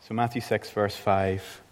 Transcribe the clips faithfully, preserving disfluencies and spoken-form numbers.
So Matthew six, verse five.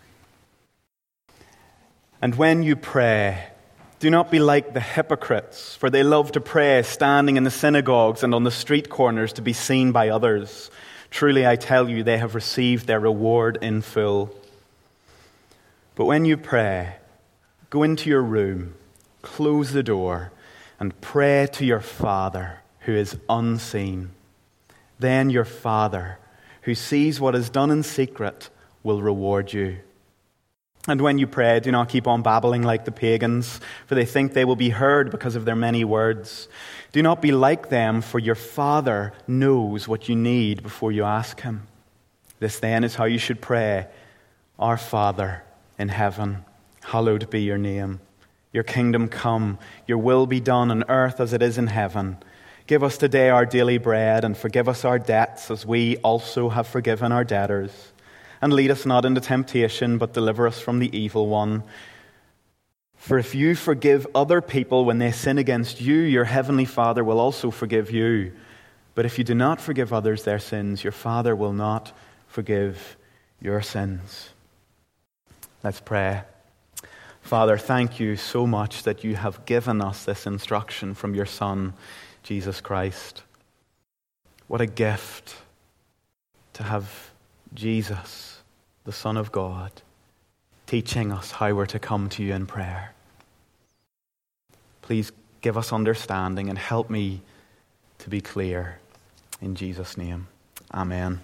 And when you pray, do not be like the hypocrites, for they love to pray standing in the synagogues and on the street corners to be seen by others. Truly I tell you, they have received their reward in full. But when you pray, go into your room, close the door, and pray to your Father who is unseen. Then your Father, who sees what is done in secret, will reward you. And when you pray, do not keep on babbling like the pagans, for they think they will be heard because of their many words. Do not be like them, for your Father knows what you need before you ask Him. This then is how you should pray. Our Father in heaven, hallowed be your name. Your kingdom come, your will be done on earth as it is in heaven. Give us today our daily bread, and forgive us our debts as we also have forgiven our debtors. And lead us not into temptation, but deliver us from the evil one. For if you forgive other people when they sin against you, your heavenly Father will also forgive you. But if you do not forgive others their sins, your Father will not forgive your sins. Let's pray. Father, thank you so much that you have given us this instruction from your Son, Jesus Christ. What a gift to have Jesus, the Son of God, teaching us how we're to come to you in prayer. Please give us understanding and help me to be clear. In Jesus' name, amen.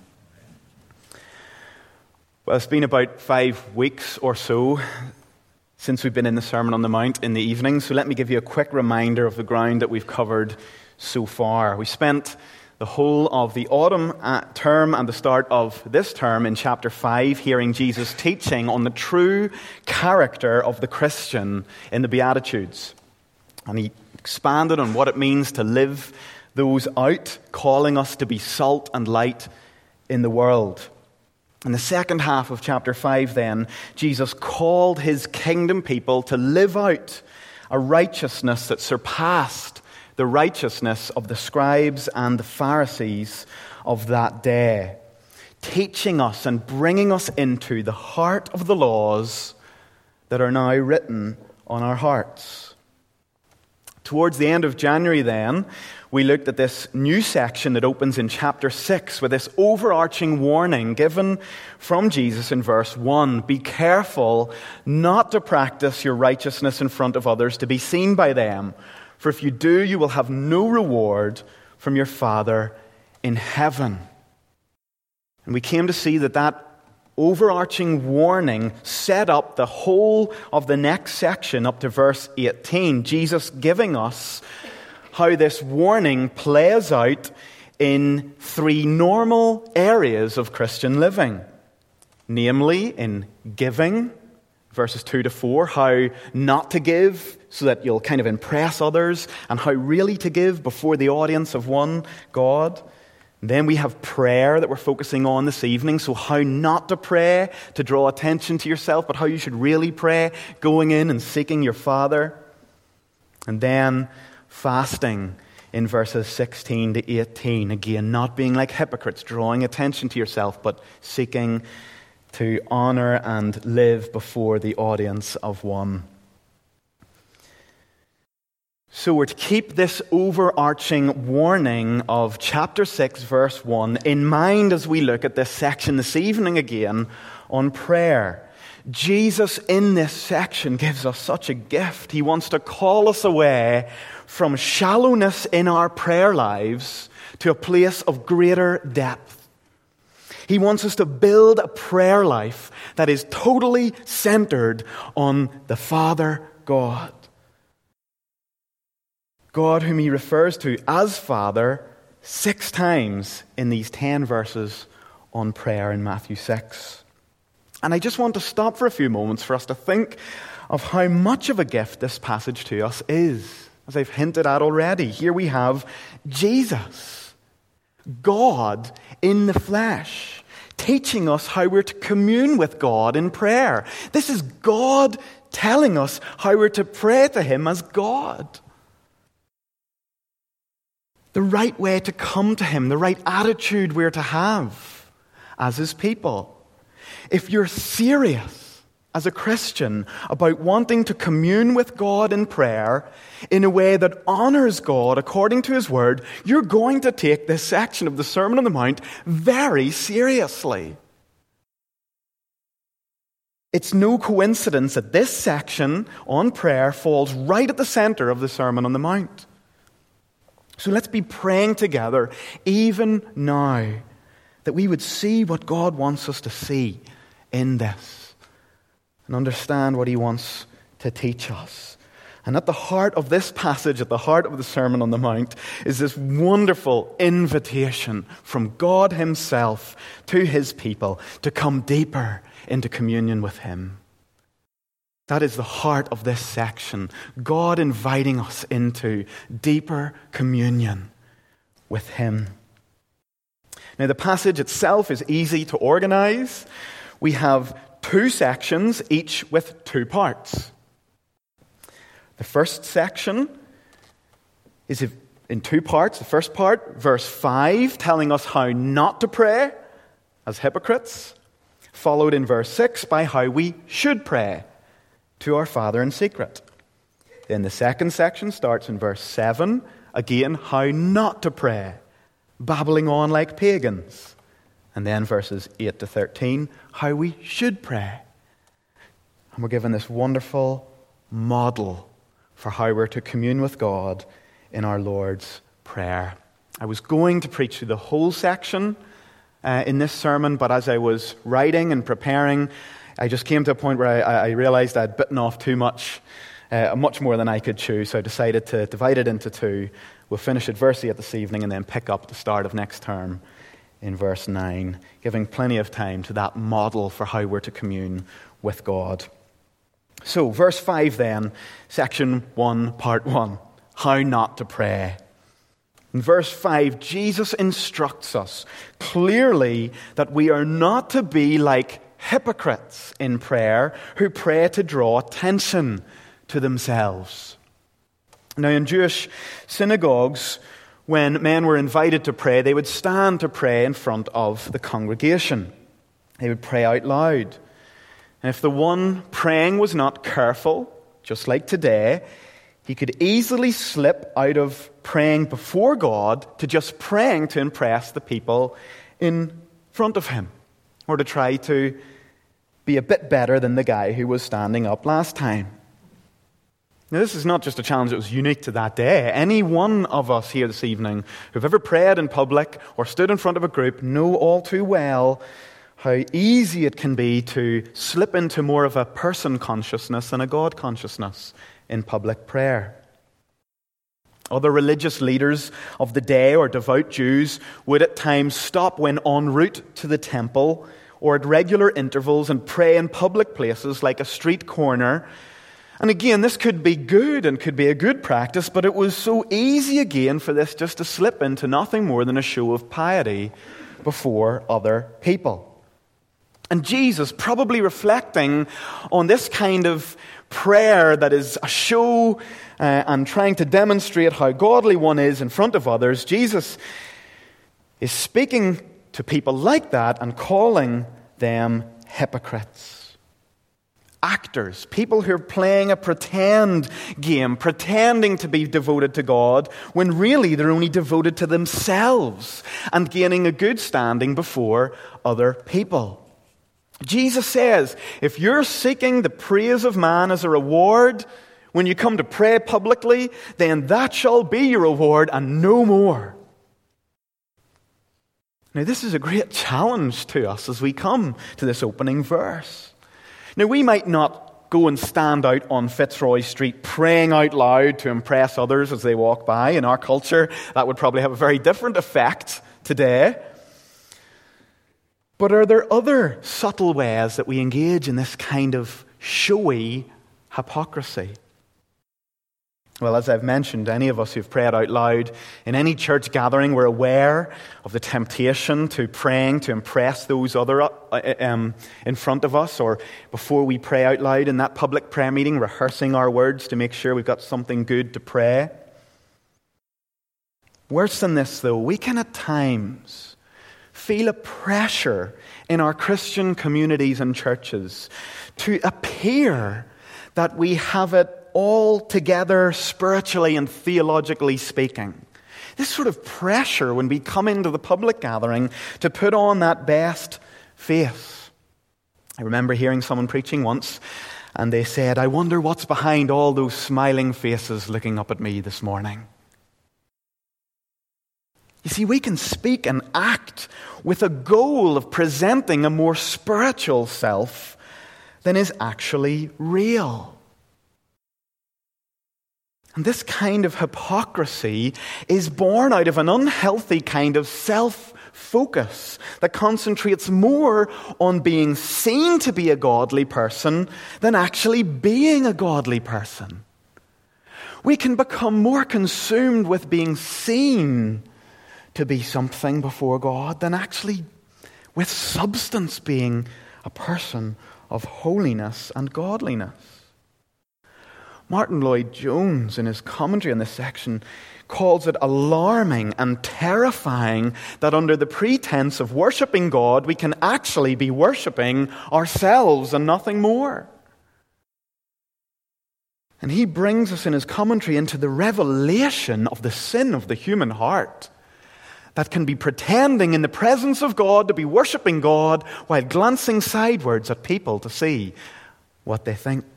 Well, it's been about five weeks or so since we've been in the Sermon on the Mount in the evening, so let me give you a quick reminder of the ground that we've covered so far. We spent the whole of the autumn term and the start of this term in chapter five, hearing Jesus teaching on the true character of the Christian in the Beatitudes. And he expanded on what it means to live those out, calling us to be salt and light in the world. In the second half of chapter five then, Jesus called his kingdom people to live out a righteousness that surpassed the righteousness of the scribes and the Pharisees of that day, teaching us and bringing us into the heart of the laws that are now written on our hearts. Towards the end of January then, we looked at this new section that opens in chapter six with this overarching warning given from Jesus in verse one. Be careful not to practice your righteousness in front of others to be seen by them. For if you do, you will have no reward from your Father in heaven. And we came to see that that overarching warning set up the whole of the next section up to verse eighteen. Jesus giving us how this warning plays out in three normal areas of Christian living. Namely, in giving, verses two to four, how not to give so that you'll kind of impress others, and how really to give before the audience of one God. And then we have prayer that we're focusing on this evening, so how not to pray to draw attention to yourself, but how you should really pray, going in and seeking your Father. And then fasting in verses sixteen to eighteen, again, not being like hypocrites, drawing attention to yourself, but seeking to honor and live before the audience of one. So we're to keep this overarching warning of chapter six, verse one in mind as we look at this section this evening again on prayer. Jesus in this section gives us such a gift. He wants to call us away from shallowness in our prayer lives to a place of greater depth. He wants us to build a prayer life that is totally centered on the Father God. God whom he refers to as Father six times in these ten verses on prayer in Matthew six. And I just want to stop for a few moments for us to think of how much of a gift this passage to us is. As I've hinted at already, here we have Jesus, God in the flesh, teaching us how we're to commune with God in prayer. This is God telling us how we're to pray to him as God. The right way to come to him, the right attitude we're to have as his people. If you're serious as a Christian about wanting to commune with God in prayer in a way that honors God according to His Word, you're going to take this section of the Sermon on the Mount very seriously. It's no coincidence that this section on prayer falls right at the center of the Sermon on the Mount. So let's be praying together even now that we would see what God wants us to see in this and understand what He wants to teach us. And at the heart of this passage, at the heart of the Sermon on the Mount, is this wonderful invitation from God Himself to His people to come deeper into communion with Him. That is the heart of this section. God inviting us into deeper communion with Him. Now, the passage itself is easy to organize. We have two sections, each with two parts. The first section is in two parts. The first part, verse five, telling us how not to pray as hypocrites, followed in verse six by how we should pray to our Father in secret. Then the second section starts in verse seven, again, how not to pray, babbling on like pagans. And then verses eight to thirteen, how we should pray. And we're given this wonderful model for how we're to commune with God in our Lord's Prayer. I was going to preach through the whole section uh, in this sermon, but as I was writing and preparing, I just came to a point where I, I realized I'd bitten off too much, uh, much more than I could chew, so I decided to divide it into two. We'll finish at verse eight this evening and then pick up the start of next term in verse nine, giving plenty of time to that model for how we're to commune with God. So, verse five then, section one, part one, how not to pray. In verse five, Jesus instructs us clearly that we are not to be like hypocrites in prayer who pray to draw attention to themselves. Now, in Jewish synagogues, when men were invited to pray, they would stand to pray in front of the congregation. They would pray out loud. And if the one praying was not careful, just like today, he could easily slip out of praying before God to just praying to impress the people in front of him, or to try to be a bit better than the guy who was standing up last time. Now, this is not just a challenge that was unique to that day. Any one of us here this evening who've ever prayed in public or stood in front of a group know all too well how easy it can be to slip into more of a person consciousness than a God consciousness in public prayer. Other religious leaders of the day or devout Jews would at times stop when en route to the temple or at regular intervals and pray in public places like a street corner. And again, this could be good and could be a good practice, but it was so easy again for this just to slip into nothing more than a show of piety before other people. And Jesus, probably reflecting on this kind of prayer that is a show uh, and trying to demonstrate how godly one is in front of others, Jesus is speaking to people like that and calling them hypocrites. Actors, people who are playing a pretend game, pretending to be devoted to God, when really they're only devoted to themselves and gaining a good standing before other people. Jesus says, if you're seeking the praise of man as a reward when you come to pray publicly, then that shall be your reward and no more. Now, this is a great challenge to us as we come to this opening verse. Now, we might not go and stand out on Fitzroy Street praying out loud to impress others as they walk by. In our culture, that would probably have a very different effect today. But are there other subtle ways that we engage in this kind of showy hypocrisy? Well, as I've mentioned, any of us who've prayed out loud in any church gathering, we're aware of the temptation to praying to impress those other uh, um, in front of us, or before we pray out loud in that public prayer meeting, rehearsing our words to make sure we've got something good to pray. Worse than this, though, we can at times feel a pressure in our Christian communities and churches to appear that we have it all together spiritually and theologically speaking. This sort of pressure when we come into the public gathering to put on that best face. I remember hearing someone preaching once, and they said, "I wonder what's behind all those smiling faces looking up at me this morning." You see, we can speak and act with a goal of presenting a more spiritual self than is actually real. And this kind of hypocrisy is born out of an unhealthy kind of self-focus that concentrates more on being seen to be a godly person than actually being a godly person. We can become more consumed with being seen to be something before God than actually with substance being a person of holiness and godliness. Martin Lloyd-Jones, in his commentary on this section, calls it alarming and terrifying that under the pretense of worshipping God, we can actually be worshipping ourselves and nothing more. And he brings us in his commentary into the revelation of the sin of the human heart that can be pretending in the presence of God to be worshipping God while glancing sidewards at people to see what they think.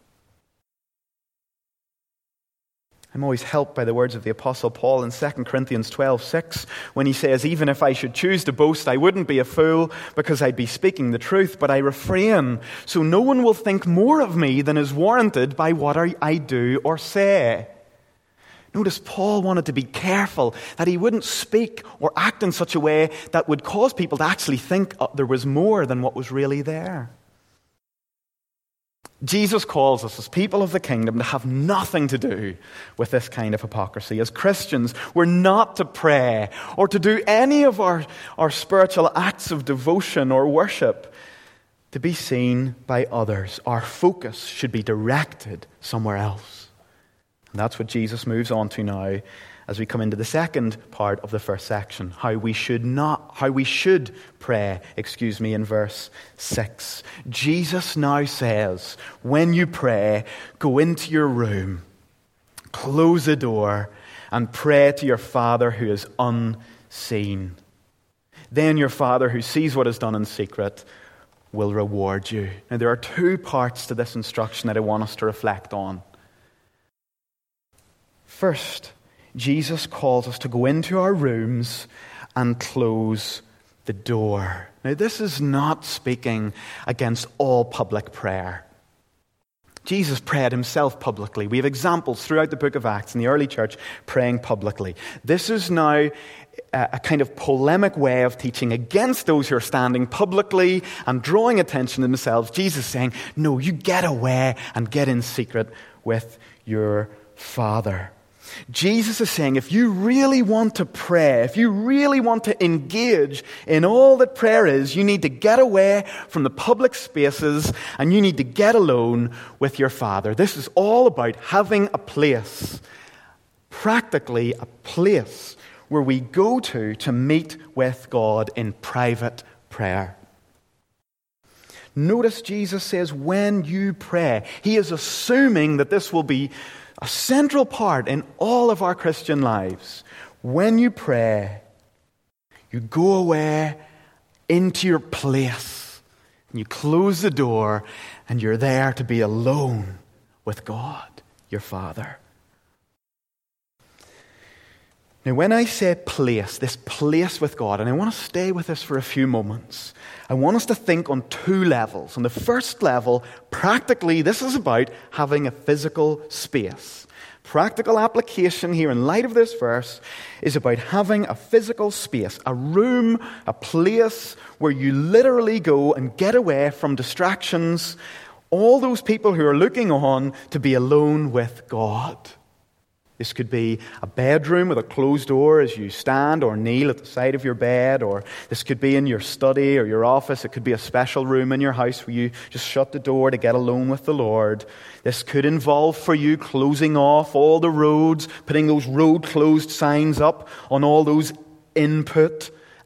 I'm always helped by the words of the Apostle Paul in Second Corinthians twelve six when he says, "Even if I should choose to boast, I wouldn't be a fool because I'd be speaking the truth, but I refrain, so no one will think more of me than is warranted by what I do or say." Notice Paul wanted to be careful that he wouldn't speak or act in such a way that would cause people to actually think there was more than what was really there. Jesus calls us as people of the kingdom to have nothing to do with this kind of hypocrisy. As Christians, we're not to pray or to do any of our, our spiritual acts of devotion or worship to be seen by others. Our focus should be directed somewhere else. And that's what Jesus moves on to now as we come into the second part of the first section, how we should not, how we should pray, excuse me, in verse six. Jesus now says, when you pray, go into your room, close the door, and pray to your Father who is unseen. Then your Father who sees what is done in secret will reward you. Now there are two parts to this instruction that I want us to reflect on. First, Jesus calls us to go into our rooms and close the door. Now, this is not speaking against all public prayer. Jesus prayed himself publicly. We have examples throughout the book of Acts in the early church praying publicly. This is now a kind of polemic way of teaching against those who are standing publicly and drawing attention to themselves. Jesus saying, no, you get away and get in secret with your Father. Jesus is saying, if you really want to pray, if you really want to engage in all that prayer is, you need to get away from the public spaces and you need to get alone with your Father. This is all about having a place, practically a place where we go to to meet with God in private prayer. Notice Jesus says, when you pray, he is assuming that this will be a central part in all of our Christian lives. When you pray, you go away into your place and you close the door and you're there to be alone with God, your Father. Now, when I say place, this place with God, and I want to stay with this for a few moments, I want us to think on two levels. On the first level, practically, this is about having a physical space. Practical application here in light of this verse is about having a physical space, a room, a place where you literally go and get away from distractions, all those people who are looking on, to be alone with God. This could be a bedroom with a closed door as you stand or kneel at the side of your bed, or this could be in your study or your office. It could be a special room in your house where you just shut the door to get alone with the Lord. This could involve for you closing off all the roads, putting those road closed signs up on all those input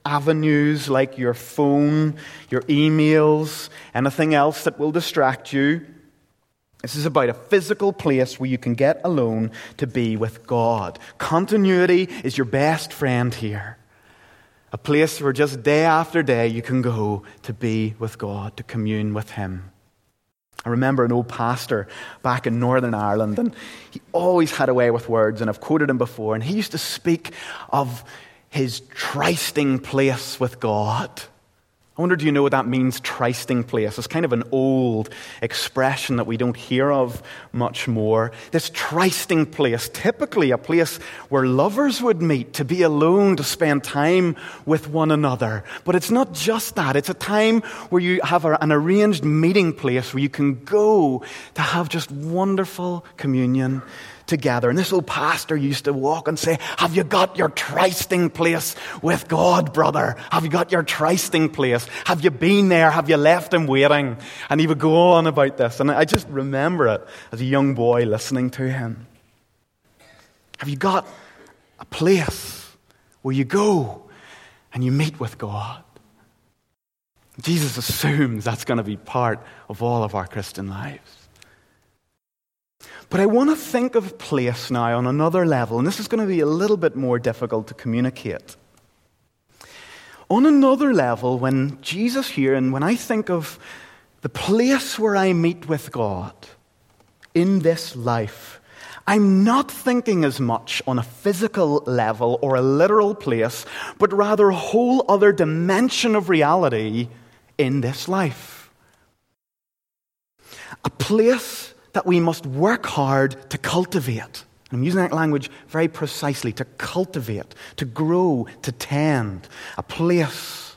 avenues like your phone, your emails, anything else that will distract you. This is about a physical place where you can get alone to be with God. Continuity is your best friend here. A place where just day after day you can go to be with God, to commune with Him. I remember an old pastor back in Northern Ireland, and he always had a way with words, and I've quoted him before, and he used to speak of his trysting place with God. I wonder, do you know what that means, trysting place? It's kind of an old expression that we don't hear of much more. This trysting place, typically a place where lovers would meet to be alone, to spend time with one another. But it's not just that. It's a time where you have a, an arranged meeting place where you can go to have just wonderful communion together. And this old pastor used to walk and say, have you got your trysting place with God, brother? Have you got your trysting place? Have you been there? Have you left Him waiting? And he would go on about this. And I just remember it as a young boy listening to him. Have you got a place where you go and you meet with God? Jesus assumes that's going to be part of all of our Christian lives. But I want to think of place now on another level, and this is going to be a little bit more difficult to communicate. On another level, when Jesus here, and when I think of the place where I meet with God in this life, I'm not thinking as much on a physical level or a literal place, but rather a whole other dimension of reality in this life. A place that we must work hard to cultivate. I'm using that language very precisely, to cultivate, to grow, to tend. A place.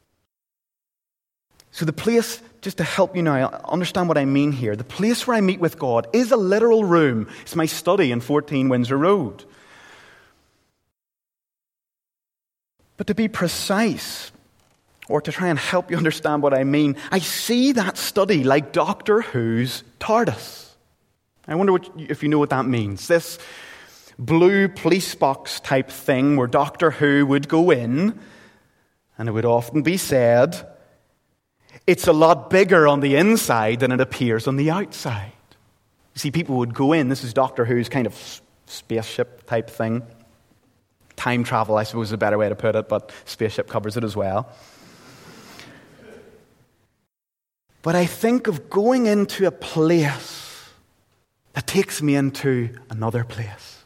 So the place, just to help you now understand what I mean here, the place where I meet with God is a literal room. It's my study in fourteen Windsor Road. But to be precise, or to try and help you understand what I mean, I see that study like Doctor Who's TARDIS. I wonder what, if you know what that means. This blue police box type thing where Doctor Who would go in, and it would often be said, it's a lot bigger on the inside than it appears on the outside. You see, people would go in, this is Doctor Who's kind of spaceship type thing. Time travel, I suppose, is a better way to put it, but spaceship covers it as well. But I think of going into a place that takes me into another place.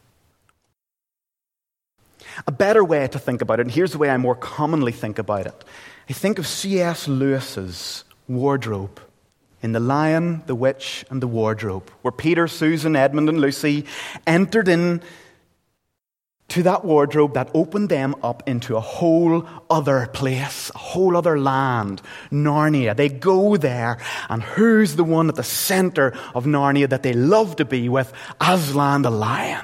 A better way to think about it, and here's the way I more commonly think about it. I think of C S Lewis's wardrobe in The Lion, the Witch, and the Wardrobe, where Peter, Susan, Edmund, and Lucy entered in to that wardrobe that opened them up into a whole other place, a whole other land, Narnia. They go there, and who's the one at the center of Narnia that they love to be with? Aslan the lion.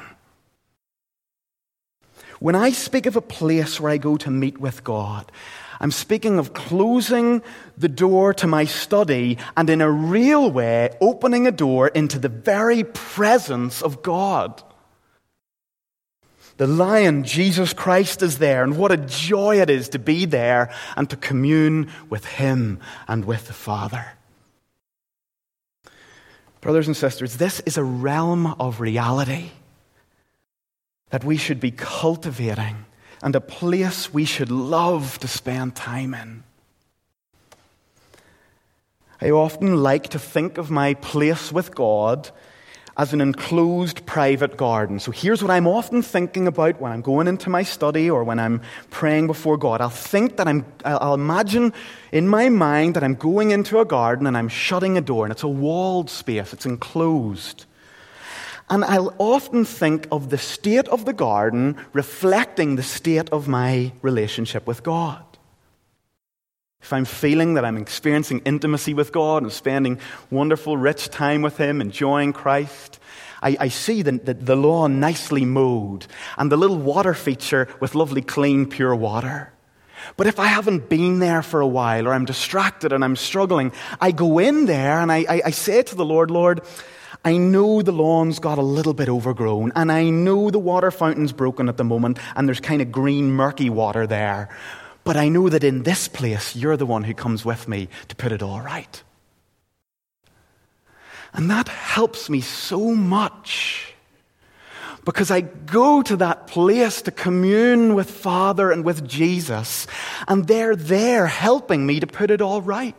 When I speak of a place where I go to meet with God, I'm speaking of closing the door to my study and in a real way opening a door into the very presence of God. The Lion, Jesus Christ, is there, and what a joy it is to be there and to commune with Him and with the Father. Brothers and sisters, this is a realm of reality that we should be cultivating and a place we should love to spend time in. I often like to think of my place with God as an enclosed private garden. So here's what I'm often thinking about when I'm going into my study or when I'm praying before God. I'll think that I'm, I'll imagine in my mind that I'm going into a garden and I'm shutting a door, and it's a walled space, it's enclosed. And I'll often think of the state of the garden reflecting the state of my relationship with God. If I'm feeling that I'm experiencing intimacy with God and spending wonderful, rich time with Him, enjoying Christ, I, I see the, the, the lawn nicely mowed and the little water feature with lovely, clean, pure water. But if I haven't been there for a while, or I'm distracted and I'm struggling, I go in there and I, I, I say to the Lord, Lord, I know the lawn's got a little bit overgrown, and I know the water fountain's broken at the moment, and there's kind of green, murky water there. but I know that in this place, you're the one who comes with me to put it all right. And that helps me so much, because I go to that place to commune with Father and with Jesus, and they're there helping me to put it all right.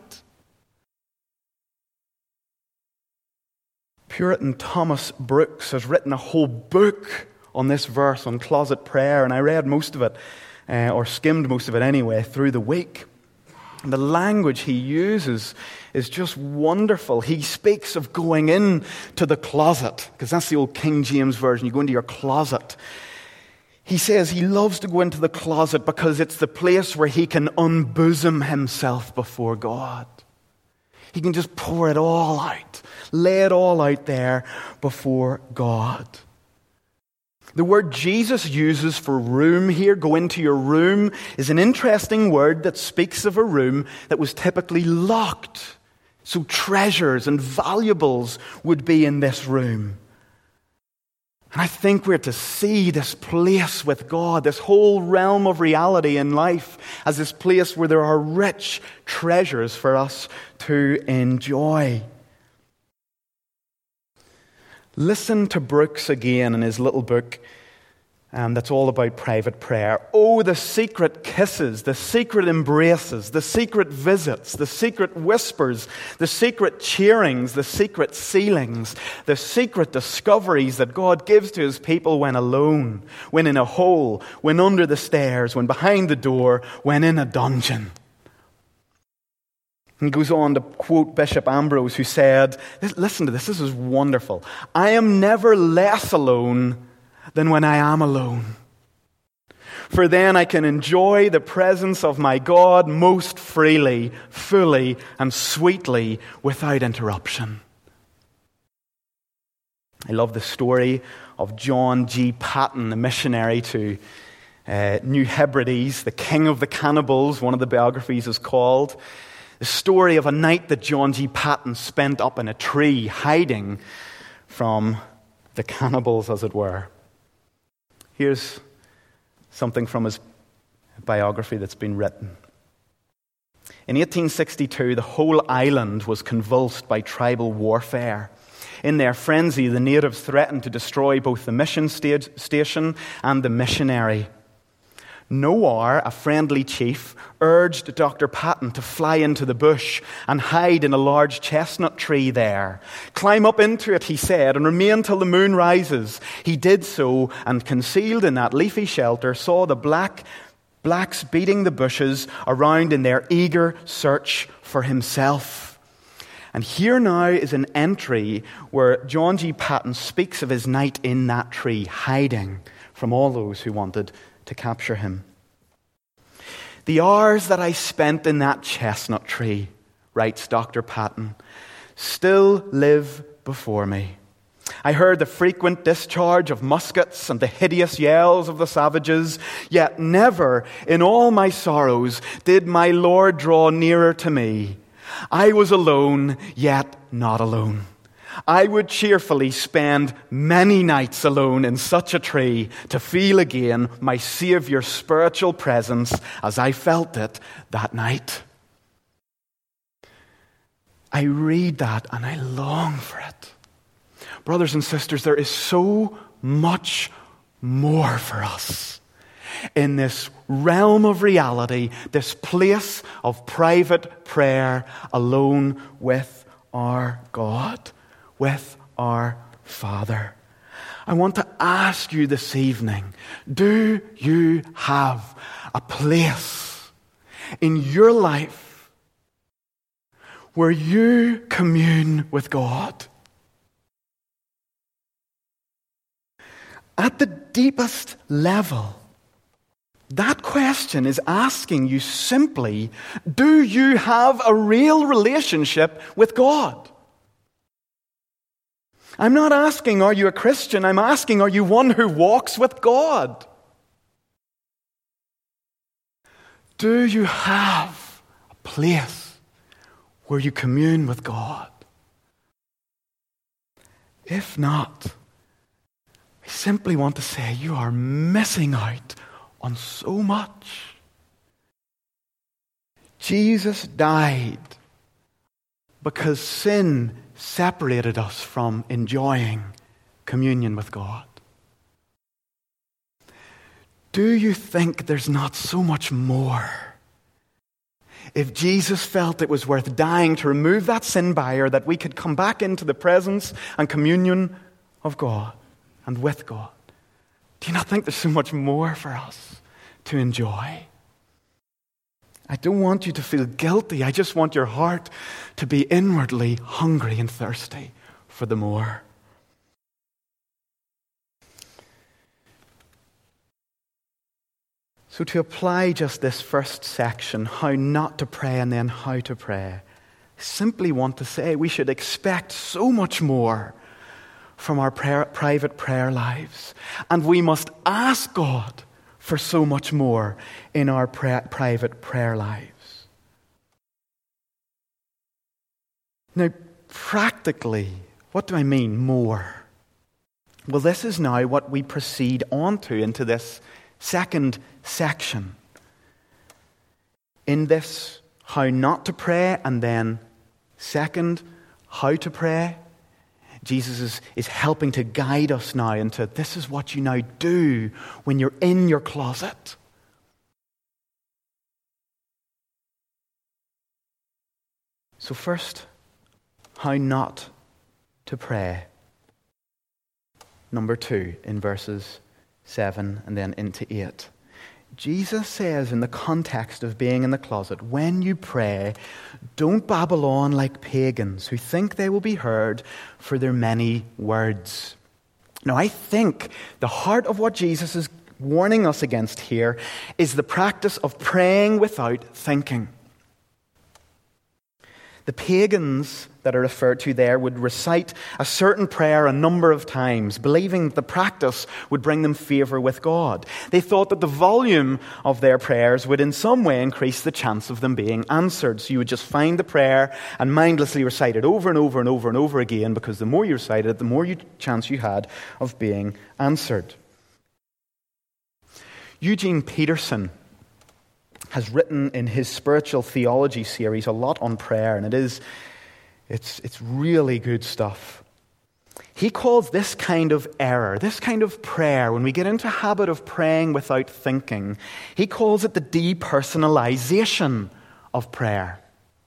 Puritan Thomas Brooks has written a whole book on this verse, on closet prayer, and I read most of it, uh, or skimmed most of it anyway, through the week. And the language he uses is just wonderful. He speaks of going in to the closet, because that's the old King James Version. You go into your closet. He says he loves to go into the closet because it's the place where he can unbosom himself before God. He can just pour it all out, lay it all out there before God. The word Jesus uses for room here, go into your room, is an interesting word that speaks of a room that was typically locked. So treasures and valuables would be in this room. And I think we're to see this place with God, this whole realm of reality in life, as this place where there are rich treasures for us to enjoy. Listen to Brooks again in his little book um, that's all about private prayer. Oh, the secret kisses, the secret embraces, the secret visits, the secret whispers, the secret cheerings, the secret sealings, the secret discoveries that God gives to his people when alone, when in a hole, when under the stairs, when behind the door, when in a dungeon. He goes on to quote Bishop Ambrose, who said, listen to this, this is wonderful. I am never less alone than when I am alone. For then I can enjoy the presence of my God most freely, fully, and sweetly, without interruption. I love the story of John G. Patton, the missionary to uh, New Hebrides, the king of the cannibals, one of the biographies is called. The story of a night that John G. Patton spent up in a tree, hiding from the cannibals, as it were. Here's something from his biography that's been written. In eighteen sixty-two, the whole island was convulsed by tribal warfare. In their frenzy, the natives threatened to destroy both the mission station and the missionary. Nowar, a friendly chief, urged Doctor Patton to fly into the bush and hide in a large chestnut tree there. Climb up into it, he said, and remain till the moon rises. He did so, and concealed in that leafy shelter, saw the black blacks beating the bushes around in their eager search for himself. And here now is an entry where John G. Patton speaks of his night in that tree, hiding from all those who wanted to capture him. The hours that I spent in that chestnut tree, writes Doctor Patton, still live before me. I heard the frequent discharge of muskets and the hideous yells of the savages, yet never in all my sorrows did my Lord draw nearer to me. I was alone, yet not alone. I would cheerfully spend many nights alone in such a tree to feel again my Savior's spiritual presence as I felt it that night. I read that and I long for it. Brothers and sisters, there is so much more for us in this realm of reality, this place of private prayer alone with our God, with our Father. I want to ask you this evening, do you have a place in your life where you commune with God? At the deepest level, that question is asking you simply, do you have a real relationship with God? I'm not asking, are you a Christian? I'm asking, are you one who walks with God? Do you have a place where you commune with God? If not, I simply want to say you are missing out on so much. Jesus died because sin separated us from enjoying communion with God. Do you think there's not so much more? If Jesus felt it was worth dying to remove that sin barrier, that we could come back into the presence and communion of God and with God, do you not think there's so much more for us to enjoy? I don't want you to feel guilty. I just want your heart to be inwardly hungry and thirsty for the more. So to apply just this first section, how not to pray and then how to pray, I simply want to say we should expect so much more from our prayer, private prayer lives. And we must ask God for so much more in our pra- private prayer lives. Now, practically, what do I mean, more? Well, this is now what we proceed on to into this second section. In this, how not to pray, and then second, how to pray, Jesus is, is helping to guide us now into this is what you now do when you're in your closet. So first, how not to pray. Number two, in verses seven and then into eight. Jesus says in the context of being in the closet, when you pray, don't babble on like pagans who think they will be heard for their many words. Now, I think the heart of what Jesus is warning us against here is the practice of praying without thinking. The pagans that are referred to there would recite a certain prayer a number of times, believing that the practice would bring them favor with God. They thought that the volume of their prayers would in some way increase the chance of them being answered. So you would just find the prayer and mindlessly recite it over and over and over and over again, because the more you recited it, the more you, chance you had of being answered. Eugene Peterson has written in his spiritual theology series a lot on prayer, and it is it's it's really good stuff. He calls this kind of error, this kind of prayer, when we get into a habit of praying without thinking, he calls it the depersonalization of prayer.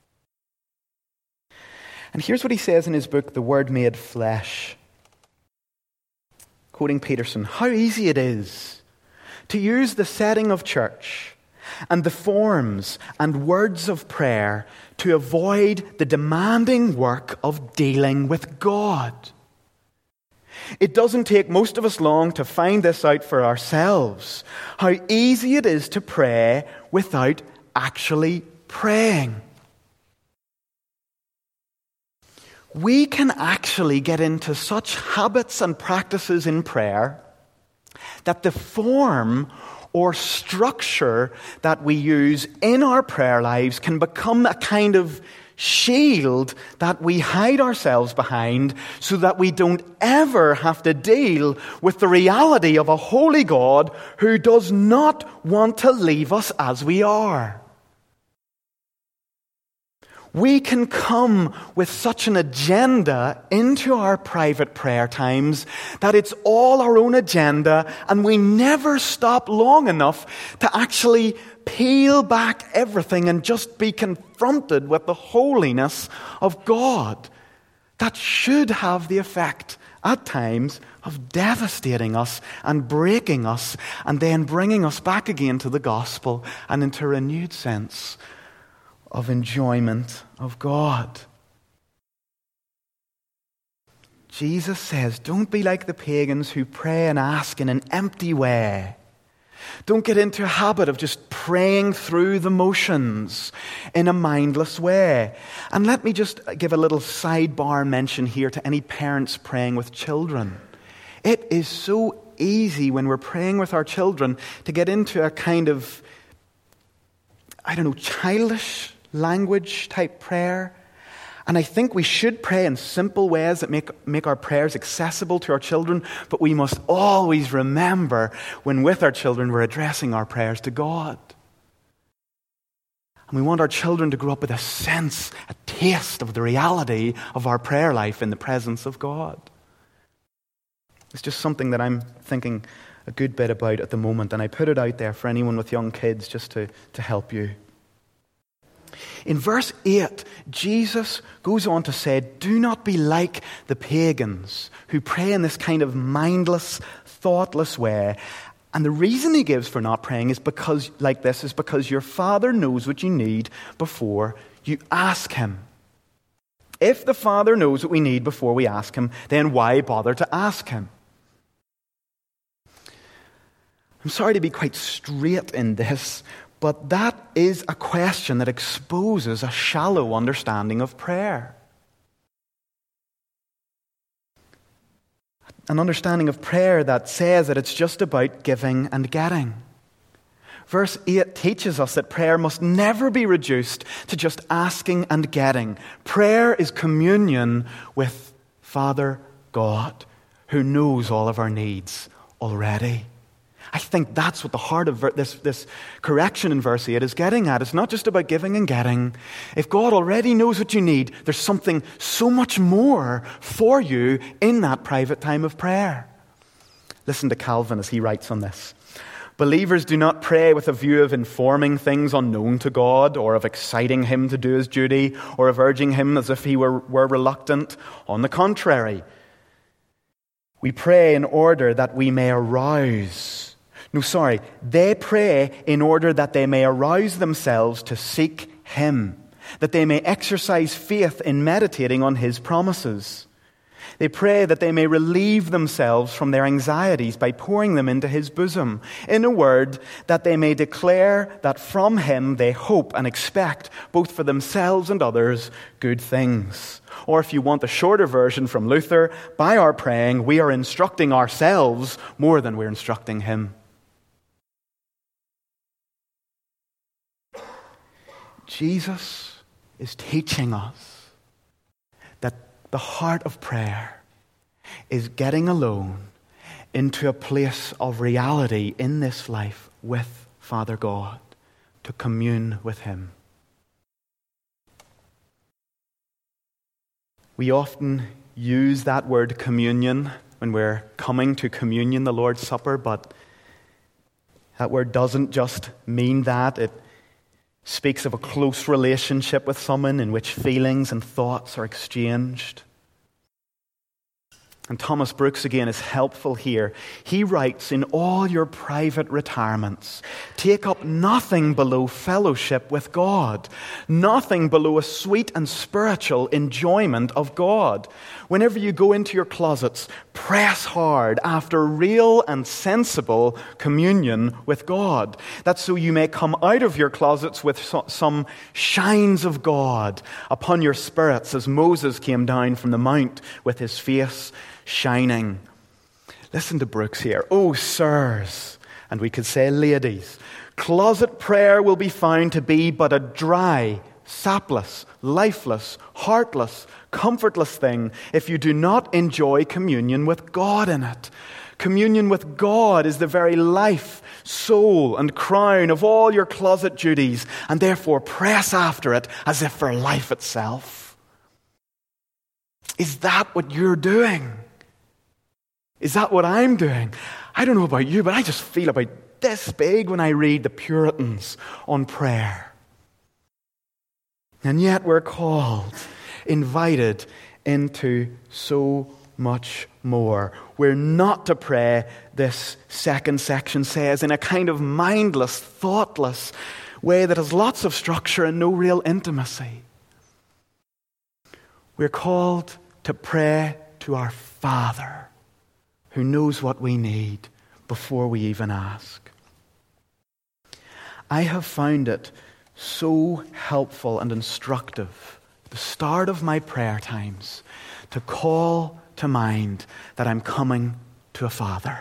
And here's what he says in his book, The Word Made Flesh. Quoting Peterson, how easy it is to use the setting of church and the forms and words of prayer to avoid the demanding work of dealing with God. It doesn't take most of us long to find this out for ourselves, how easy it is to pray without actually praying. We can actually get into such habits and practices in prayer that the form or structure that we use in our prayer lives can become a kind of shield that we hide ourselves behind so that we don't ever have to deal with the reality of a holy God who does not want to leave us as we are. We can come with such an agenda into our private prayer times that it's all our own agenda, and we never stop long enough to actually peel back everything and just be confronted with the holiness of God. That should have the effect at times of devastating us and breaking us, and then bringing us back again to the gospel and into a renewed sense of enjoyment of God. Jesus says, don't be like the pagans who pray and ask in an empty way. Don't get into a habit of just praying through the motions in a mindless way. And let me just give a little sidebar mention here to any parents praying with children. It is so easy when we're praying with our children to get into a kind of, I don't know, childish language type prayer. And I think we should pray in simple ways that make, make our prayers accessible to our children, but we must always remember when with our children we're addressing our prayers to God. And we want our children to grow up with a sense, a taste of the reality of our prayer life in the presence of God. It's just something that I'm thinking a good bit about at the moment, and I put it out there for anyone with young kids just to, to help you. In verse eight, Jesus goes on to say, do not be like the pagans who pray in this kind of mindless, thoughtless way. And the reason he gives for not praying is because, like this, is because your Father knows what you need before you ask him. If the Father knows what we need before we ask him, then why bother to ask him? I'm sorry to be quite straight in this, but that is a question that exposes a shallow understanding of prayer. An understanding of prayer that says that it's just about giving and getting. Verse eight teaches us that prayer must never be reduced to just asking and getting. Prayer is communion with Father God, who knows all of our needs already. I think that's what the heart of this, this correction in verse eight is getting at. It's not just about giving and getting. If God already knows what you need, there's something so much more for you in that private time of prayer. Listen to Calvin as he writes on this. Believers do not pray with a view of informing things unknown to God, or of exciting him to do his duty, or of urging him as if he were, were reluctant. On the contrary, we pray in order that we may arouse No, sorry. They pray in order that they may arouse themselves to seek him, that they may exercise faith in meditating on his promises. They pray that they may relieve themselves from their anxieties by pouring them into his bosom. In a word, that they may declare that from him they hope and expect, both for themselves and others, good things. Or if you want the shorter version from Luther, by our praying, we are instructing ourselves more than we're instructing him. Jesus is teaching us that the heart of prayer is getting alone into a place of reality in this life with Father God, to commune with him. We often use that word communion when we're coming to communion, the Lord's Supper, but that word doesn't just mean that. It speaks of a close relationship with someone in which feelings and thoughts are exchanged. And Thomas Brooks, again, is helpful here. He writes, in all your private retirements, take up nothing below fellowship with God, nothing below a sweet and spiritual enjoyment of God. Whenever you go into your closets, press hard after real and sensible communion with God. That's so you may come out of your closets with some shines of God upon your spirits, as Moses came down from the mount with his face shining. Listen to Brooks here. Oh, sirs, and we could say ladies, closet prayer will be found to be but a dry, sapless, lifeless, heartless, comfortless thing if you do not enjoy communion with God in it. Communion with God is the very life, soul, and crown of all your closet duties, and therefore press after it as if for life itself. Is that what you're doing? Is that what I'm doing? I don't know about you, but I just feel about this big when I read the Puritans on prayer. And yet we're called, invited into so much more. We're not to pray, this second section says, in a kind of mindless, thoughtless way that has lots of structure and no real intimacy. We're called to pray to our Father, who knows what we need before we even ask. I have found it so helpful and instructive at the start of my prayer times to call to mind that I'm coming to a Father.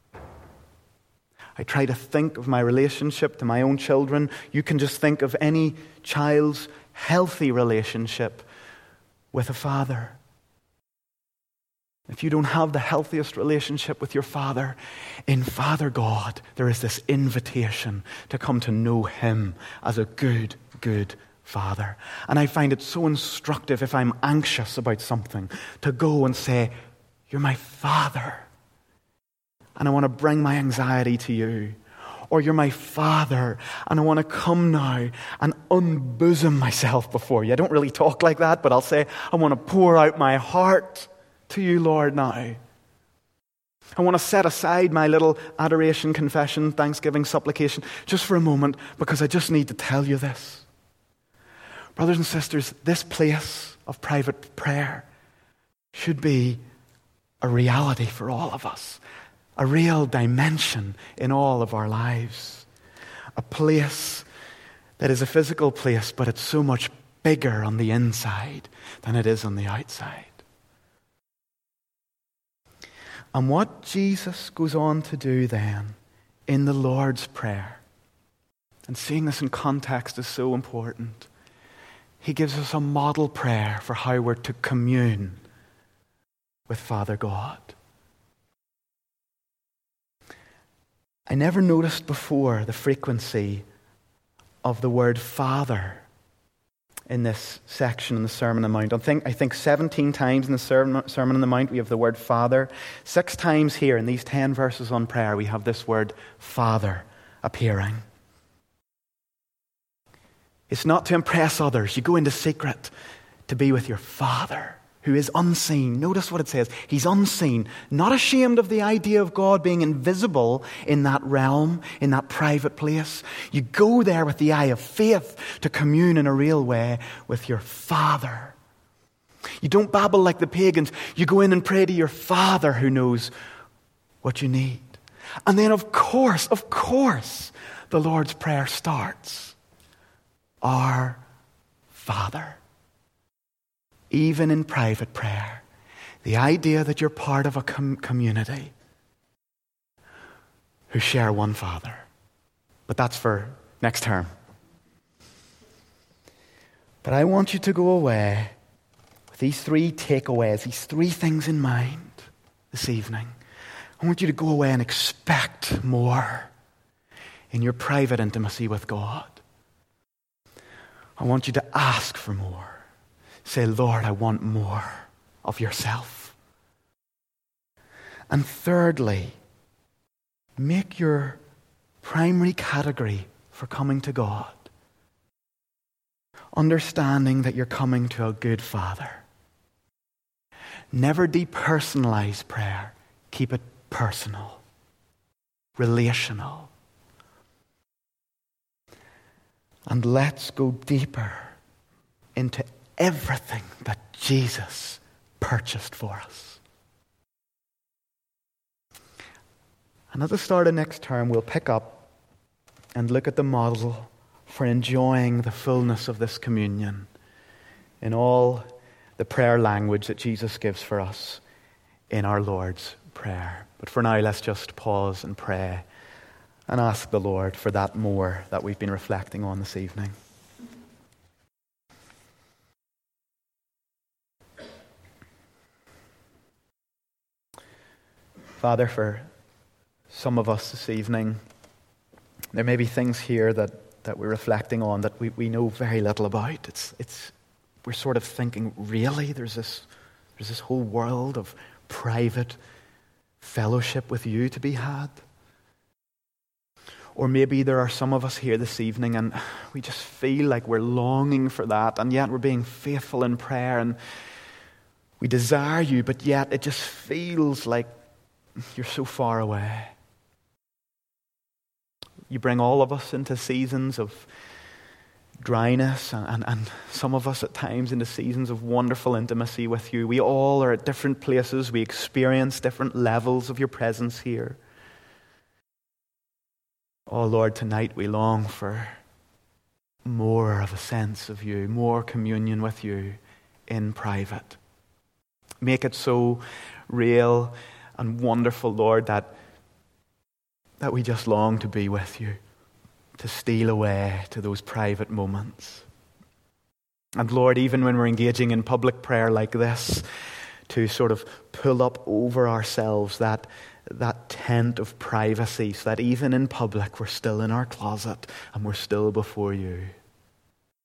I try to think of my relationship to my own children. You can just think of any child's healthy relationship with a father. If you don't have the healthiest relationship with your Father, in Father God, there is this invitation to come to know Him as a good, good Father. And I find it so instructive if I'm anxious about something to go and say, you're my Father. And I want to bring my anxiety to you. Or you're my Father, and I want to come now and unbosom myself before you. I don't really talk like that, but I'll say, I want to pour out my heart to you, Lord, now. I want to set aside my little adoration, confession, thanksgiving, supplication, just for a moment, because I just need to tell you this. Brothers and sisters, this place of private prayer should be a reality for all of us. A real dimension in all of our lives. A place that is a physical place, but it's so much bigger on the inside than it is on the outside. And what Jesus goes on to do then in the Lord's Prayer, and seeing this in context is so important, he gives us a model prayer for how we're to commune with Father God. I never noticed before the frequency of the word Father in this section in the Sermon on the Mount. I think, I think seventeen times in the Sermon, Sermon on the Mount we have the word Father. Six times here in these ten verses on prayer we have this word Father appearing. It's not to impress others. You go into secret to be with your Father, who is unseen. Notice what it says. He's unseen, not ashamed of the idea of God being invisible in that realm, in that private place. You go there with the eye of faith to commune in a real way with your Father. You don't babble like the pagans. You go in and pray to your Father who knows what you need. And then of course, of course, the Lord's Prayer starts. Our Father. Even in private prayer, the idea that you're part of a com- community who share one Father. But that's for next term. But I want you to go away with these three takeaways, these three things in mind this evening. I want you to go away and expect more in your private intimacy with God. I want you to ask for more. Say, Lord, I want more of yourself. And thirdly, make your primary category for coming to God understanding that you're coming to a good Father. Never depersonalize prayer. Keep it personal, relational. And let's go deeper into everything that Jesus purchased for us. And at the start of next term, we'll pick up and look at the model for enjoying the fullness of this communion in all the prayer language that Jesus gives for us in our Lord's Prayer. But for now, let's just pause and pray and ask the Lord for that more that we've been reflecting on this evening. Father, for some of us this evening, there may be things here that, that we're reflecting on that we, we know very little about. It's, it's, we're sort of thinking, really? There's this, there's this whole world of private fellowship with you to be had? Or maybe there are some of us here this evening and we just feel like we're longing for that, and yet we're being faithful in prayer and we desire you, but yet it just feels like you're so far away. You bring all of us into seasons of dryness and, and, and some of us at times into seasons of wonderful intimacy with you. We all are at different places. We experience different levels of your presence here. Oh Lord, tonight we long for more of a sense of you, more communion with you in private. Make it so real and wonderful, Lord, that, that we just long to be with you, to steal away to those private moments. And Lord, even when we're engaging in public prayer like this, to sort of pull up over ourselves that, that tent of privacy, so that even in public we're still in our closet and we're still before you.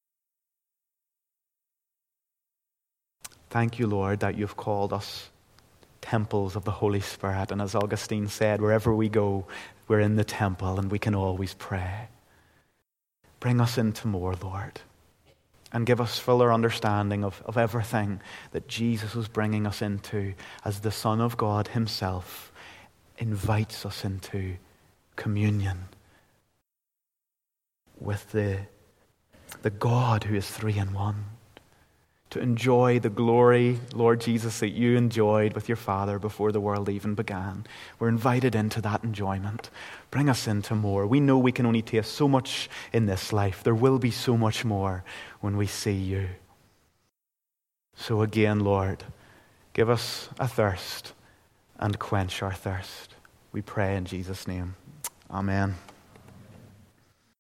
Thank you, Lord, that you've called us temples of the Holy Spirit. And as Augustine said, wherever we go, we're in the temple and we can always pray. Bring us into more, Lord, and give us fuller understanding of, of everything that Jesus was bringing us into as the Son of God himself invites us into communion with the, the God who is three in one. To enjoy the glory, Lord Jesus, that you enjoyed with your Father before the world even began. We're invited into that enjoyment. Bring us into more. We know we can only taste so much in this life. There will be so much more when we see you. So again, Lord, give us a thirst and quench our thirst. We pray in Jesus' name. Amen.